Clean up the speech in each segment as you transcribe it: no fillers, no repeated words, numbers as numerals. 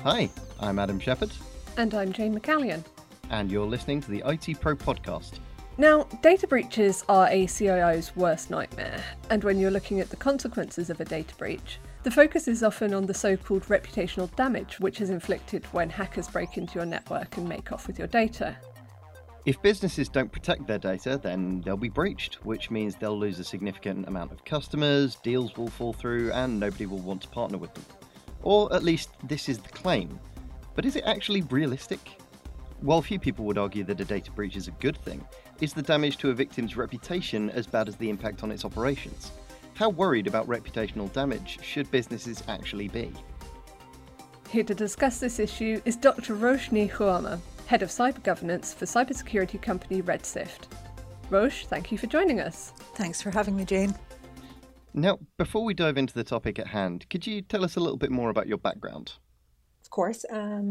Hi, I'm Adam Shepherd. And I'm Jane McCallion. And you're listening to the IT Pro podcast. Now, data breaches are a CIO's worst nightmare, and when you're looking at the consequences of a data breach, the focus is often on the so-called reputational damage which is inflicted when hackers break into your network and make off with your data. If businesses don't protect their data, then they'll be breached, which means they'll lose a significant amount of customers, deals will fall through, and nobody will want to partner with them. Or at least this is the claim. But is it actually realistic? While few people would argue that a data breach is a good thing, is the damage to a victim's reputation as bad as the impact on its operations? How worried about reputational damage should businesses actually be? Here to discuss this issue is Dr. Roshni Huama, Head of Cyber Governance for cybersecurity company Redsift. Rosh, thank you for joining us. Thanks for having me, Jane. Now, before we dive into the topic at hand, could you tell us a little bit more about your background? Of course.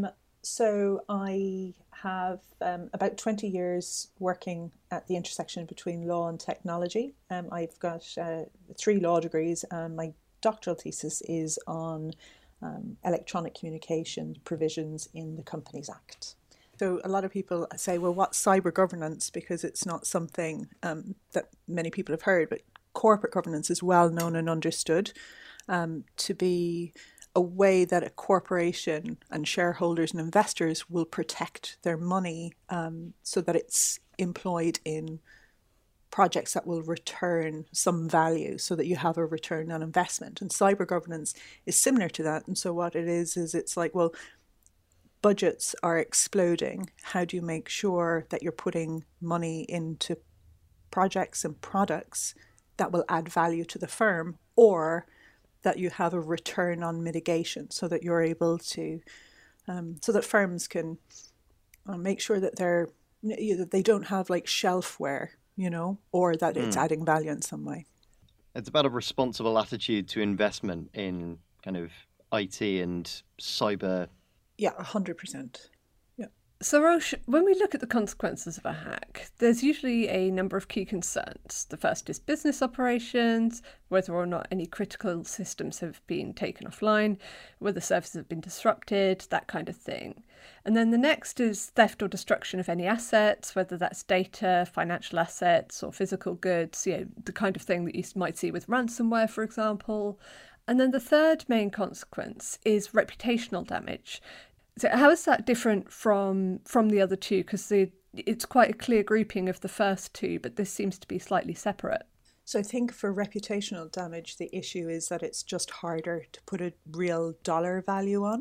So I have about 20 years working at the intersection between law and technology. I've got 3 law degrees, and my doctoral thesis is on electronic communication provisions in the Companies Act. So a lot of people say, well, what's cyber governance? Because it's not something that many people have heard, but corporate governance is well known and understood to be a way that a corporation and shareholders and investors will protect their money so that it's employed in projects that will return some value so that you have a return on investment. And cyber governance is similar to that. And so what it is it's like, well, budgets are exploding. How do you make sure that you're putting money into projects and products that will add value to the firm, or that you have a return on mitigation so that you're able to, so that firms can make sure that they don't have like shelfware, or that it's adding value in some way. It's about a responsible attitude to investment in kind of IT and cyber. Yeah, 100%. So Rosh, when we look at the consequences of a hack, there's usually a number of key concerns. The first is business operations, whether or not any critical systems have been taken offline, whether services have been disrupted, that kind of thing. And then the next is theft or destruction of any assets, whether that's data, financial assets, or physical goods, the kind of thing that you might see with ransomware, for example. And then the third main consequence is reputational damage. So how is that different from the other two? Because it's quite a clear grouping of the first two, but this seems to be slightly separate. So I think for reputational damage, the issue is that it's just harder to put a real dollar value on.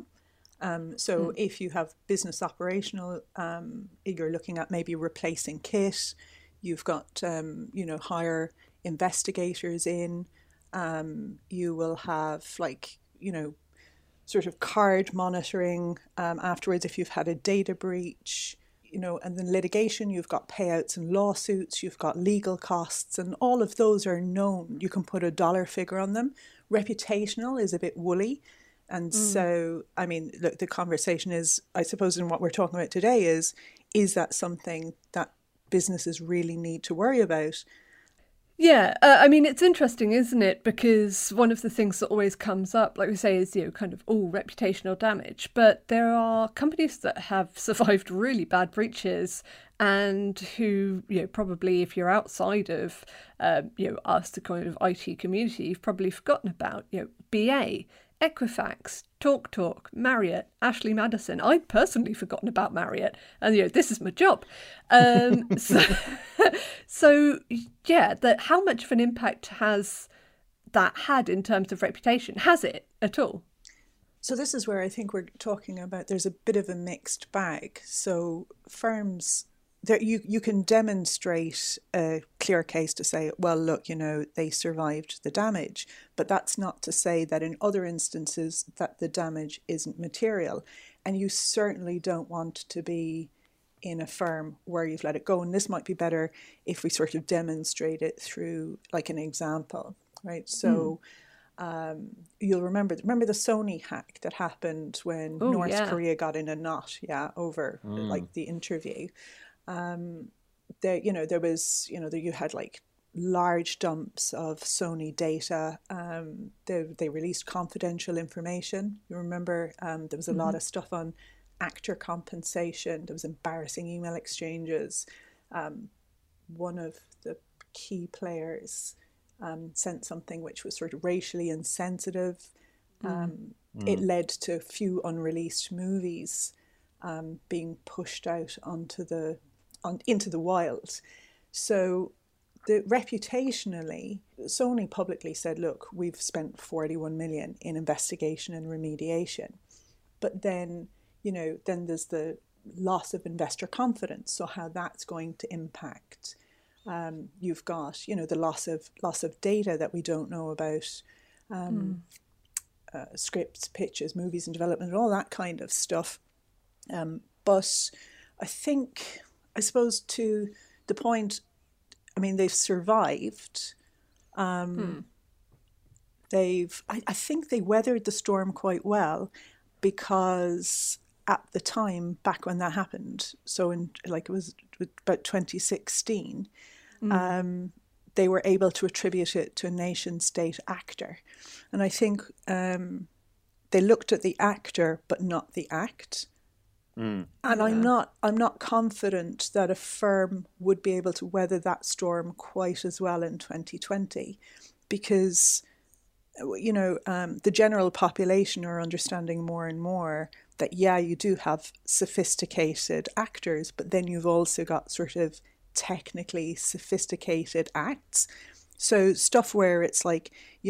If you have business operational, you're looking at maybe replacing kit. You've got, hire investigators in. You will have sort of card monitoring afterwards if you've had a data breach, and then litigation, you've got payouts and lawsuits, you've got legal costs, and all of those are known. You can put a dollar figure on them. Reputational is a bit woolly. And so, look, the conversation is, I suppose, in what we're talking about today is that something that businesses really need to worry about? Yeah, it's interesting, isn't it? Because one of the things that always comes up, like we say, is, reputational damage. But there are companies that have survived really bad breaches and who, probably if you're outside of, us, the kind of IT community, you've probably forgotten about, BA, Equifax, TalkTalk, Marriott, Ashley Madison. I'd personally forgotten about Marriott, and this is my job. How much of an impact has that had in terms of reputation? Has it at all? So this is where I think we're talking about there's a bit of a mixed bag. So firms, you can demonstrate a clear case to say, well, look, they survived the damage. But that's not to say that in other instances that the damage isn't material. And you certainly don't want to be in a firm where you've let it go. And this might be better if we sort of demonstrate it through like an example, right? So you'll remember the Sony hack that happened when North Korea got in a knot, over like the interview. There was, you had like large dumps of Sony data. They released confidential information. You remember there was a lot of stuff on actor compensation. There was embarrassing email exchanges. One of the key players sent something which was sort of racially insensitive. It led to a few unreleased movies being pushed out into the wild. So reputationally, Sony publicly said, look, we've spent 41 million in investigation and remediation. But then, then there's the loss of investor confidence. So how that's going to impact. You've got, the loss of data that we don't know about, scripts, pitches, movies in development, and all that kind of stuff. But I suppose to the point, they've survived. I think they weathered the storm quite well, because at the time, back when that happened, so it was about 2016, they were able to attribute it to a nation state actor. And I think they looked at the actor, but not the act. And I'm not confident that a firm would be able to weather that storm quite as well in 2020, because the general population are understanding more and more that you do have sophisticated actors, but then you've also got sort of technically sophisticated acts. So stuff where it's the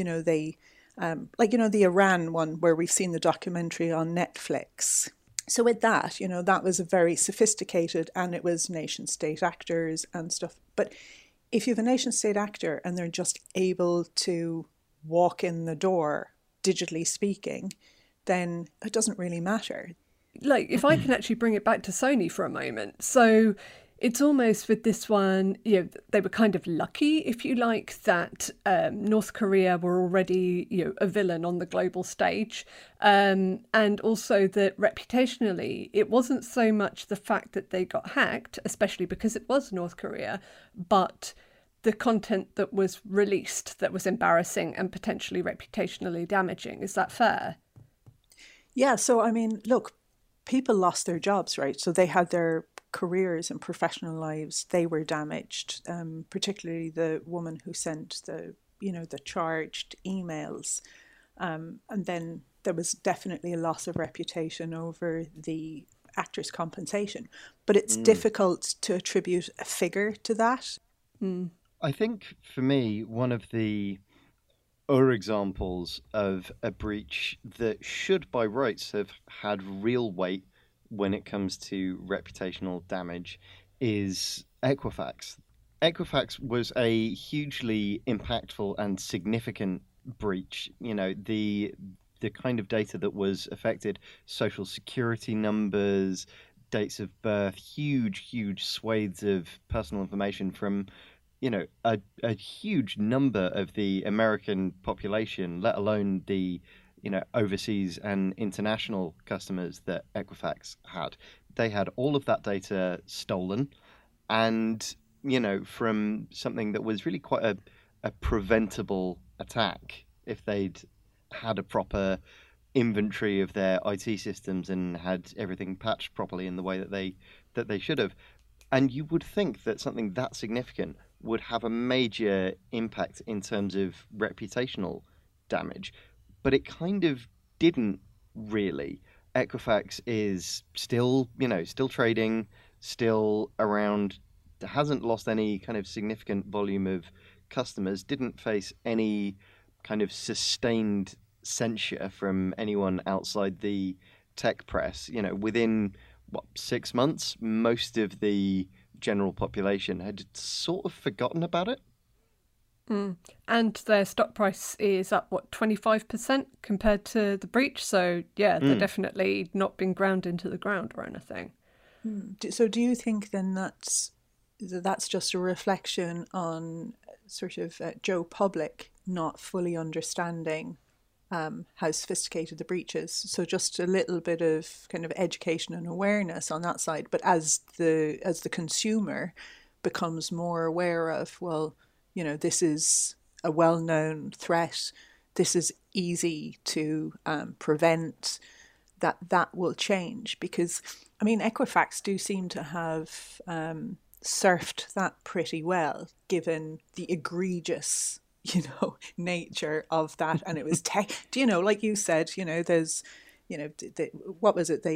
Iran one, where we've seen the documentary on Netflix. So with that, that was a very sophisticated, and it was nation state actors and stuff. But if you have a nation state actor and they're just able to walk in the door, digitally speaking, then it doesn't really matter. If I can actually bring it back to Sony for a moment. So it's almost with this one, they were kind of lucky, if you like, that North Korea were already, a villain on the global stage. And also that reputationally, it wasn't so much the fact that they got hacked, especially because it was North Korea, but the content that was released that was embarrassing and potentially reputationally damaging. Is that fair? Yeah. So, look, people lost their jobs, right? So they had their careers and professional lives, they were damaged, particularly the woman who sent the charged emails. And then there was definitely a loss of reputation over the actor's compensation. But it's difficult to attribute a figure to that. I think for me, one of the other examples of a breach that should by rights have had real weight when it comes to reputational damage is Equifax. Equifax was a hugely impactful and significant breach. The kind of data that was affected, social security numbers, dates of birth, huge swathes of personal information from a huge number of the American population, let alone the overseas and international customers that Equifax had. They had all of that data stolen, and from something that was really quite a preventable attack if they'd had a proper inventory of their IT systems and had everything patched properly in the way that they should have. And you would think that something that significant would have a major impact in terms of reputational damage, but it kind of didn't really. Equifax is still trading, still around, hasn't lost any kind of significant volume of customers, didn't face any kind of sustained censure from anyone outside the tech press. Within 6 months, most of the general population had sort of forgotten about it. And their stock price is up, 25% compared to the breach? So, they're definitely not been ground into the ground or anything. So do you think then that's just a reflection on sort of Joe Public not fully understanding how sophisticated the breach is? So just a little bit of kind of education and awareness on that side. But as the consumer becomes more aware of, well, this is a well-known threat, this is easy to prevent, that will change. Because, I mean, Equifax do seem to have surfed that pretty well, given the egregious, nature of that. And it was, like you said, there's, what was it?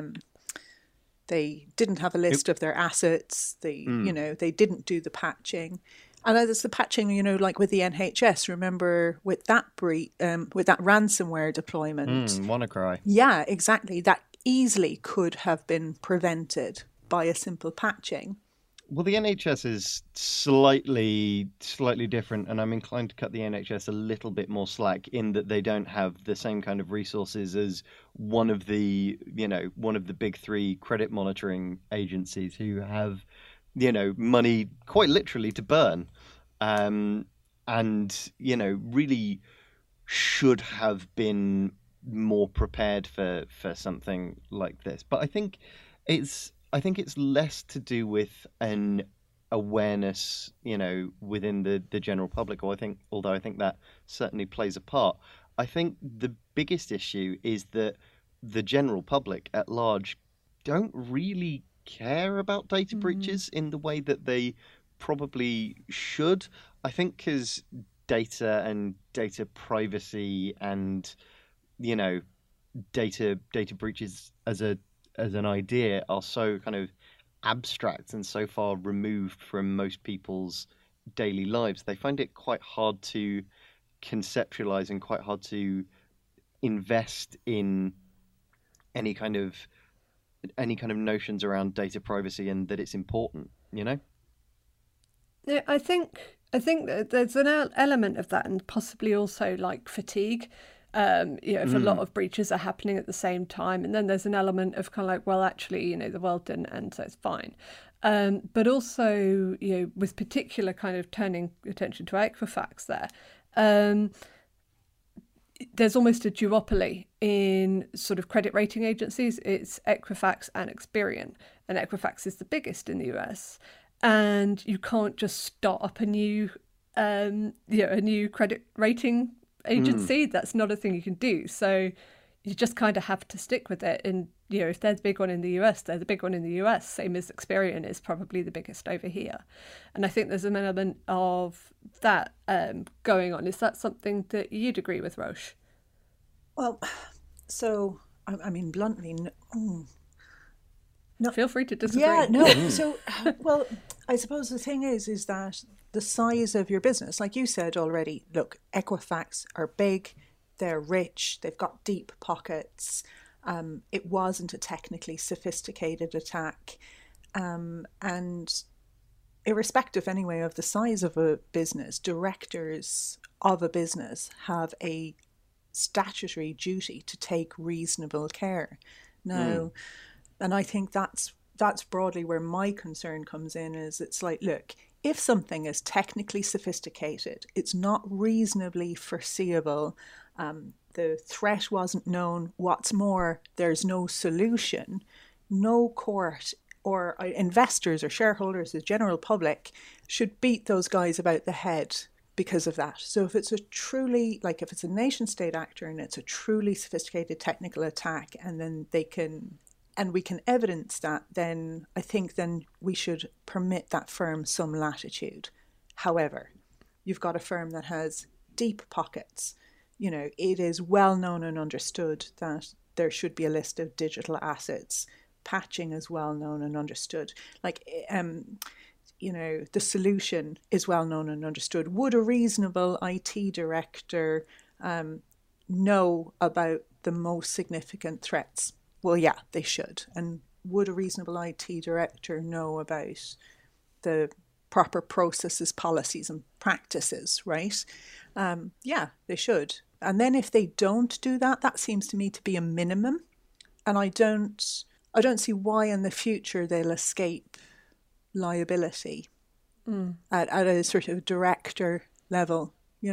They didn't have a list of their assets. They didn't do the patching. And there's the patching, like with the NHS. Remember with that with that ransomware deployment. WannaCry. Yeah, exactly. That easily could have been prevented by a simple patching. Well, the NHS is slightly different, and I'm inclined to cut the NHS a little bit more slack in that they don't have the same kind of resources as one of the big three credit monitoring agencies who have, money quite literally to burn, and really should have been more prepared for something like this. But I think it's less to do with an awareness, within the general public, although I think that certainly plays a part. I think the biggest issue is that the general public at large don't really care about data breaches in the way that they probably should. I think because data and data privacy and, data breaches as an idea are so kind of abstract and so far removed from most people's daily lives, they find it quite hard to conceptualize and quite hard to invest in any kind of notions around data privacy and that it's important, Yeah, I think that there's an element of that, and possibly also like fatigue. If a lot of breaches are happening at the same time, and then there's an element of kind of like, well, actually, the world didn't end, so it's fine. But also, with particular kind of turning attention to Equifax there, there's almost a duopoly in sort of credit rating agencies. It's Equifax and Experian, and Equifax is the biggest in the US. And you can't just start up a new credit rating agency. That's not a thing you can do. So you just kind of have to stick with it. And, if they're the big one in the US, they're the big one in the US, same as Experian is probably the biggest over here. And I think there's an element of that going on. Is that something that you'd agree with, Roche? Well, so, I mean, bluntly, no. Feel free to disagree. Yeah, no. So, well, I suppose the thing is that the size of your business, like you said already, look, Equifax are big, they're rich, they've got deep pockets. It wasn't a technically sophisticated attack. And irrespective anyway of the size of a business, directors of a business have a statutory duty to take reasonable care. Now, and I think that's broadly where my concern comes in, is it's like, look, if something is technically sophisticated, it's not reasonably foreseeable, the threat wasn't known, what's more, there's no solution, no court or investors or shareholders, the general public, should beat those guys about the head because of that. So if it's a truly, like if it's a nation state actor and it's a truly sophisticated technical attack, and then we can evidence that, then I think then we should permit that firm some latitude. However, you've got a firm that has deep pockets. It is well known and understood that there should be a list of digital assets. Patching is well known and understood. The solution is well known and understood. Would a reasonable IT director know about the most significant threats? Well, yeah, they should. And would a reasonable IT director know about the proper processes, policies, and practices, right? Yeah, they should. And then if they don't do that, that seems to me to be a minimum. And I don't see why in the future they'll escape liability at a sort of director level,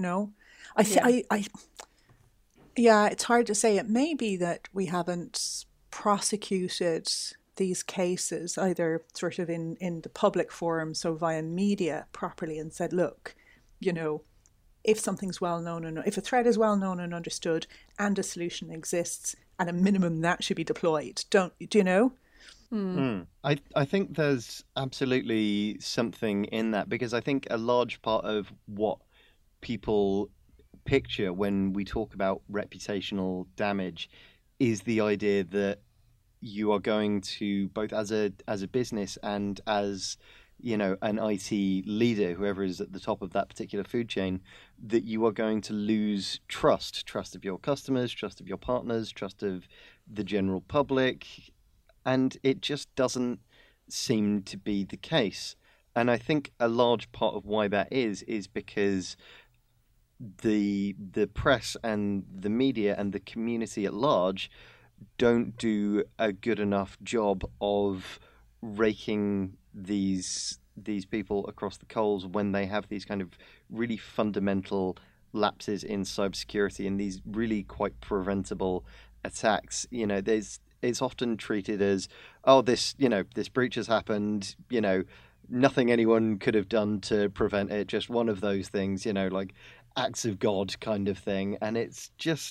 it's hard to say. It may be that we haven't prosecuted these cases either sort of in the public forum, so via media properly, and said, look, if something's well known and if a threat is well known and understood and a solution exists, at a minimum that should be deployed. Do you know? I think there's absolutely something in that, because I think a large part of what people picture when we talk about reputational damage is the idea that you are going to, both as a business and as an IT leader, whoever is at the top of that particular food chain, that you are going to lose trust of your customers, trust of your partners, trust of the general public, and it just doesn't seem to be the case. And I think a large part of why that is because the press and the media and the community at large don't do a good enough job of raking these people across the coals when they have these kind of really fundamental lapses in cybersecurity and these really quite preventable attacks. It's often treated as, oh, this breach has happened, nothing anyone could have done to prevent it, just one of those things, like acts of God kind of thing. And it's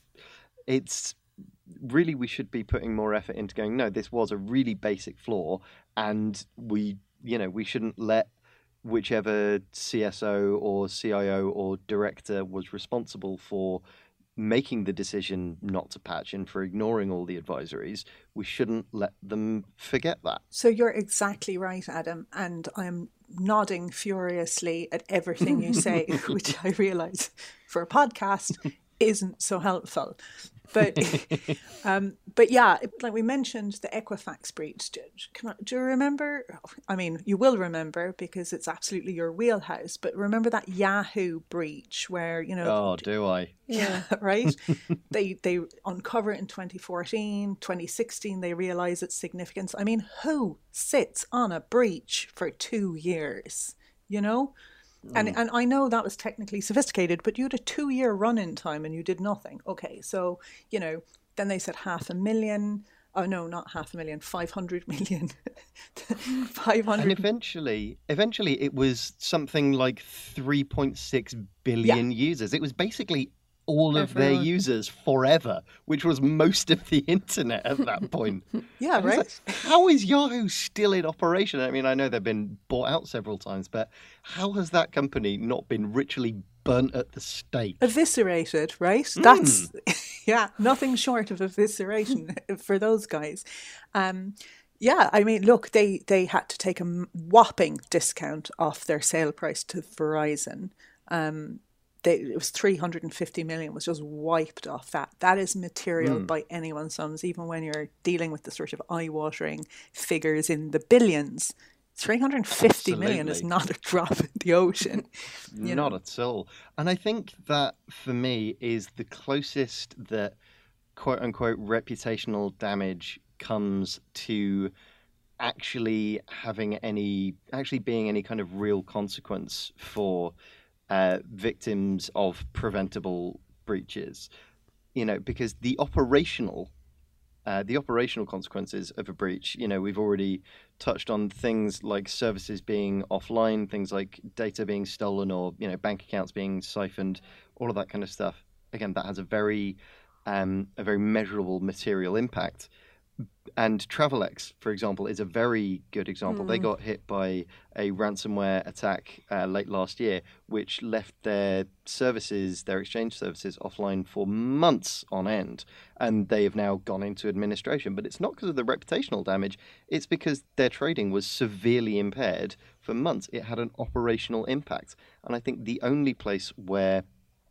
really, we should be putting more effort into going, no, this was a really basic flaw, and we shouldn't let whichever CSO or CIO or director was responsible for making the decision not to patch and for ignoring all the advisories, we shouldn't let them forget that. So you're exactly right, Adam, and I'm nodding furiously at everything you say, which I realise for a podcast isn't so helpful. But yeah, like we mentioned, the Equifax breach. Do you remember? I mean, you will remember because it's absolutely your wheelhouse. But remember that Yahoo breach where, Oh, do I? Yeah, right? They uncover it in 2014, 2016. They realise its significance. I mean, who sits on a breach for 2 years? And I know that was technically sophisticated, but you had a 2-year run-in time and you did nothing. Okay, so, then they said 500,000. Oh, no, not 500,000, 500 million. 500. And eventually it was something like 3.6 billion users. It was basically all of their users forever, which was most of the internet at that point. Yeah, right. Like, how is Yahoo still in operation? I mean, I know they've been bought out several times, but how has that company not been ritually burnt at the stake? Eviscerated, right? That's, nothing short of evisceration for those guys. Yeah, I mean, look, they had to take a whopping discount off their sale price to Verizon. It was 350 million was just wiped off that. That is material by anyone's sums, even when you're dealing with the sort of eye-watering figures in the billions. 350 million is not a drop in the ocean. Not at all. And I think that, for me, is the closest that quote-unquote reputational damage comes to actually being any kind of real consequence for victims of preventable breaches, because the operational consequences of a breach, we've already touched on things like services being offline, things like data being stolen, or bank accounts being siphoned, all of that kind of stuff. Again, that has a very measurable material impact. And Travelex, for example, is a very good example. They got hit by a ransomware attack late last year, which left their exchange services, offline for months on end. And they have now gone into administration. But it's not because of the reputational damage. It's because their trading was severely impaired for months. It had an operational impact. And I think the only place where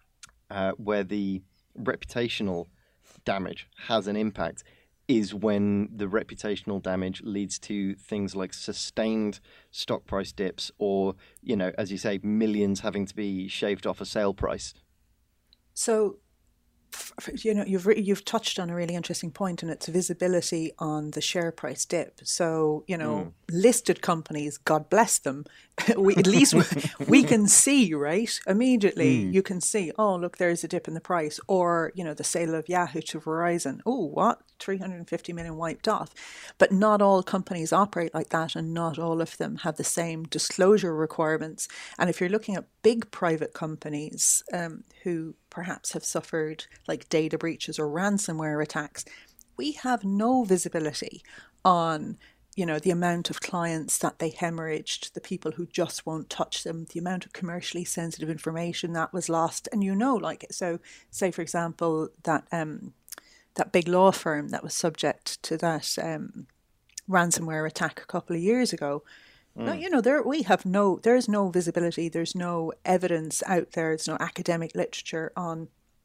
the reputational damage has an impact is when the reputational damage leads to things like sustained stock price dips or, as you say, millions having to be shaved off a sale price. So You've touched on a really interesting point, and it's visibility on the share price dip. So listed companies, God bless them, at least we can see, right, immediately. You can see, oh look, there's a dip in the price, or the sale of Yahoo to Verizon. Oh, what, 350 million wiped off. But not all companies operate like that, and not all of them have the same disclosure requirements. And if you're looking at big private companies who perhaps have suffered like data breaches or ransomware attacks, we have no visibility on the amount of clients that they hemorrhaged, the people who just won't touch them, the amount of commercially sensitive information that was lost. And so say for example that that big law firm that was subject to that ransomware attack a couple of years ago. There's no visibility, there's no evidence out there, there's no academic literature on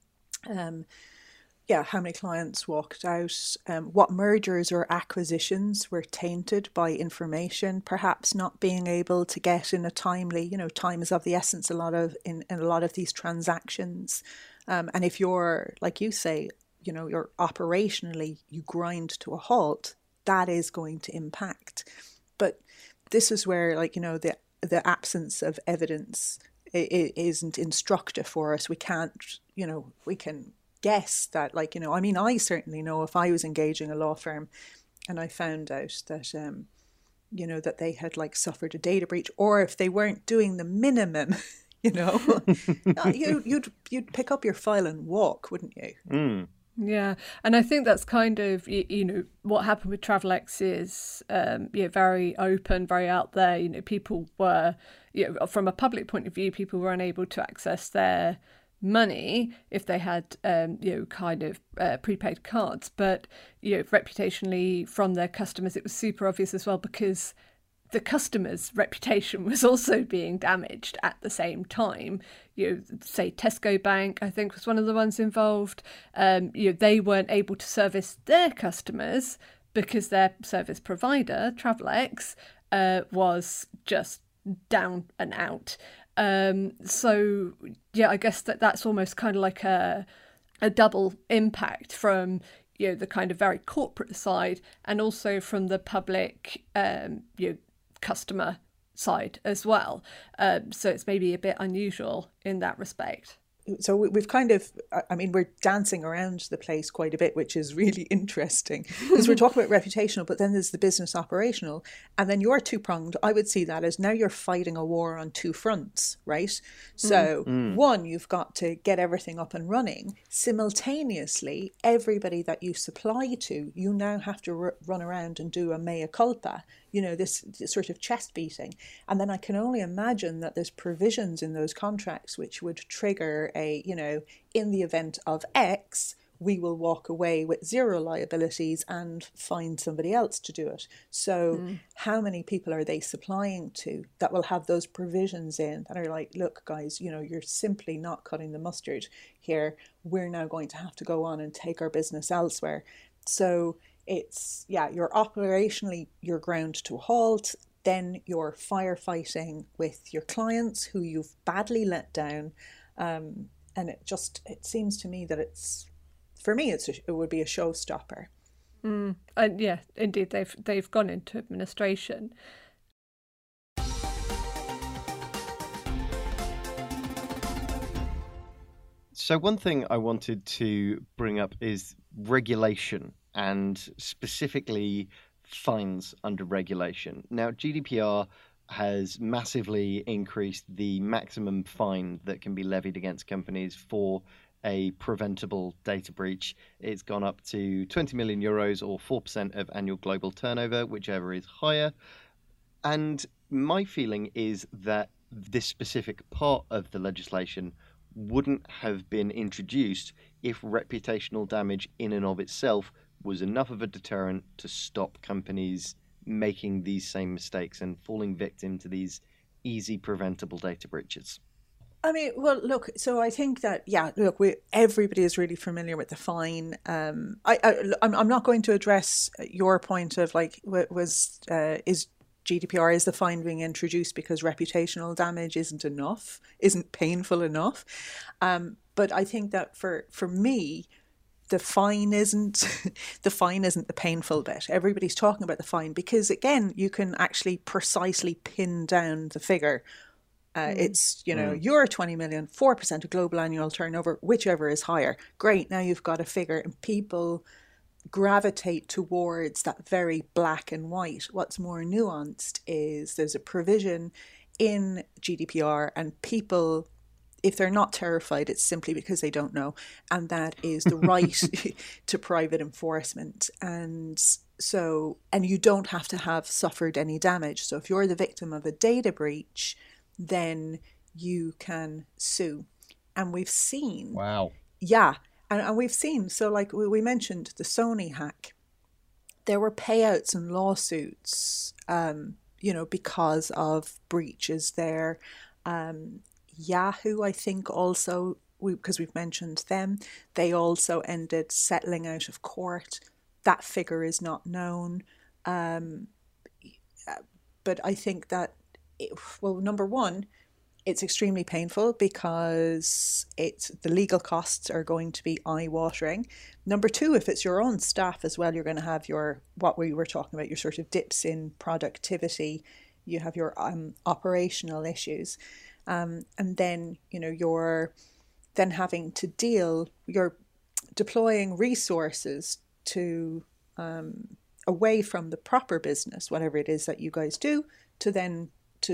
how many clients walked out, what mergers or acquisitions were tainted by information, perhaps not being able to get in a timely, time is of the essence in a lot of these transactions. And if you're, like you say, you're operationally, you grind to a halt, that is going to impact. But this is where, the absence of evidence isn't instructive for us. We can't, we can guess that, I certainly know if I was engaging a law firm and I found out that, that they had suffered a data breach, or if they weren't doing the minimum, you'd pick up your file and walk, wouldn't you? Yeah, and I think that's kind of, what happened with Travelex is, very open, very out there. People were, from a public point of view, people were unable to access their money if they had, prepaid cards. But, reputationally from their customers, it was super obvious as well, because the customer's reputation was also being damaged at the same time. Say Tesco Bank, I think, was one of the ones involved. They weren't able to service their customers because their service provider, Travelex, was just down and out. So I guess that's almost kind of like a double impact from the kind of very corporate side, and also from the public customer side as well. So it's maybe a bit unusual in that respect. So we've kind of, we're dancing around the place quite a bit, which is really interesting, because we're talking about reputational, but then there's the business operational, and then you're two-pronged. I would see that as now you're fighting a war on two fronts, right? So one, you've got to get everything up and running. Simultaneously, everybody that you supply to, you now have to run around and do a mea culpa, this sort of chest beating. And then I can only imagine that there's provisions in those contracts which would trigger in the event of X, we will walk away with zero liabilities and find somebody else to do it. So how many people are they supplying to that will have those provisions in that are like, look, guys, you're simply not cutting the mustard here. We're now going to have to go on and take our business elsewhere. So it's, you're operationally, you're ground to a halt. Then you're firefighting with your clients who you've badly let down. And it seems to me that for me, it would be a showstopper. And yeah, indeed, they've gone into administration. So one thing I wanted to bring up is regulation, and specifically fines under regulation. Now, GDPR has massively increased the maximum fine that can be levied against companies for a preventable data breach. It's gone up to 20 million euros or 4% of annual global turnover, whichever is higher. And my feeling is that this specific part of the legislation wouldn't have been introduced if reputational damage in and of itself was enough of a deterrent to stop companies making these same mistakes and falling victim to these easy preventable data breaches. Well, look, so I think that, everybody is really familiar with the fine. I'm not going to address your point of is GDPR, is the fine being introduced because reputational damage isn't painful enough? But I think that for me, the fine isn't the painful bit. Everybody's talking about the fine because, again, you can actually precisely pin down the figure. It's, you're 20 million, 4% of global annual turnover, whichever is higher. Great, now you've got a figure, and people gravitate towards that very black and white. What's more nuanced is there's a provision in GDPR, and people, if they're not terrified, it's simply because they don't know. And that is the right to private enforcement. And you don't have to have suffered any damage. So if you're the victim of a data breach, then you can sue. And we've seen. Wow. Yeah. And we've seen. So like we mentioned the Sony hack, there were payouts and lawsuits, because of breaches there. Yahoo, I think also, because we've mentioned them, they also ended settling out of court. That figure is not known. But I think that, number one, it's extremely painful because the legal costs are going to be eye-watering. Number two, if it's your own staff as well, you're going to have what we were talking about, your sort of dips in productivity. You have your operational issues. And then, you're then having to you're deploying resources to away from the proper business, whatever it is that you guys do, to then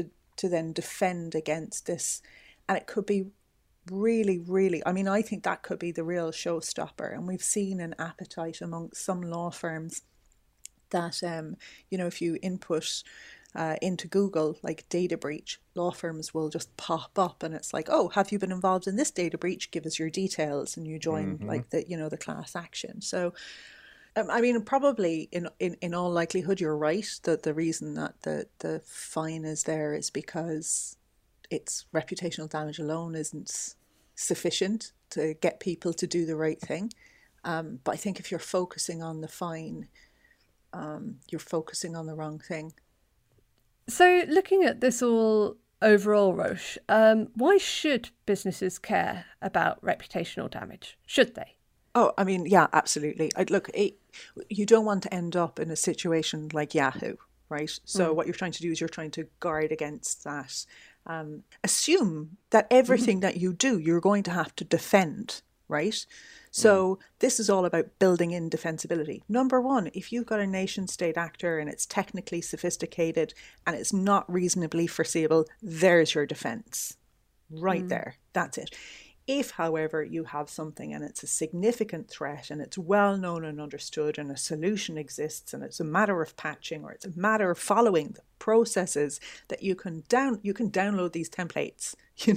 defend against this. And it could be really, really, I think that could be the real showstopper. And we've seen an appetite amongst some law firms that, if you input into Google, like data breach, law firms will just pop up, and it's like, oh, have you been involved in this data breach? Give us your details, and you join like the class action. So, probably in all likelihood, you're right that the reason that the fine is there is because it's reputational damage alone isn't sufficient to get people to do the right thing. But I think if you're focusing on the fine, you're focusing on the wrong thing. So looking at this all overall, Roche, why should businesses care about reputational damage? Should they? Oh, yeah, absolutely. You don't want to end up in a situation like Yahoo, right? So what you're trying to do is you're trying to guard against that. Assume that everything that you do, you're going to have to defend, right? So this is all about building in defensibility. Number one, if you've got a nation state actor and it's technically sophisticated and it's not reasonably foreseeable, there's your defense right there. That's it. If, however, you have something and it's a significant threat and it's well known and understood and a solution exists and it's a matter of patching or it's a matter of following the processes that you can download these templates,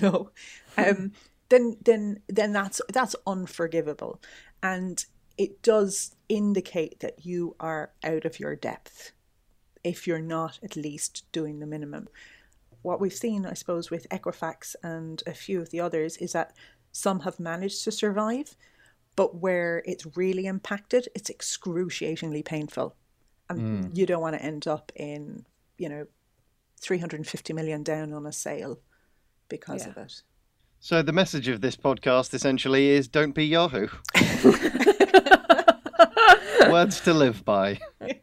then that's unforgivable. And it does indicate that you are out of your depth if you're not at least doing the minimum. What we've seen, I suppose, with Equifax and a few of the others is that some have managed to survive, but where it's really impacted, it's excruciatingly painful. And you don't want to end up in, 350 million down on a sale because of it. So the message of this podcast essentially is don't be Yahoo. Words to live by.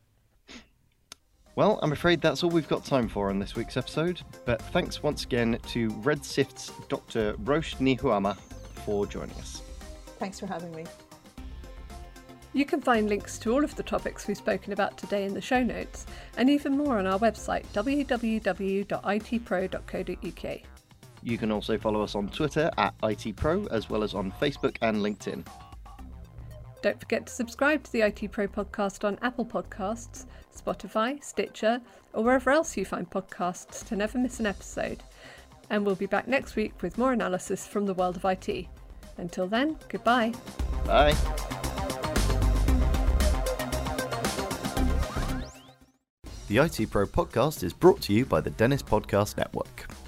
Well, I'm afraid that's all we've got time for on this week's episode, but thanks once again to RedSift's Dr. Roche Nihuama for joining us. Thanks for having me. You can find links to all of the topics we've spoken about today in the show notes, and even more on our website, www.itpro.co.uk. You can also follow us on Twitter @ITPro, as well as on Facebook and LinkedIn. Don't forget to subscribe to the IT Pro podcast on Apple Podcasts, Spotify, Stitcher, or wherever else you find podcasts to never miss an episode. And we'll be back next week with more analysis from the world of IT. Until then, goodbye. Bye. The IT Pro podcast is brought to you by the Dennis Podcast Network.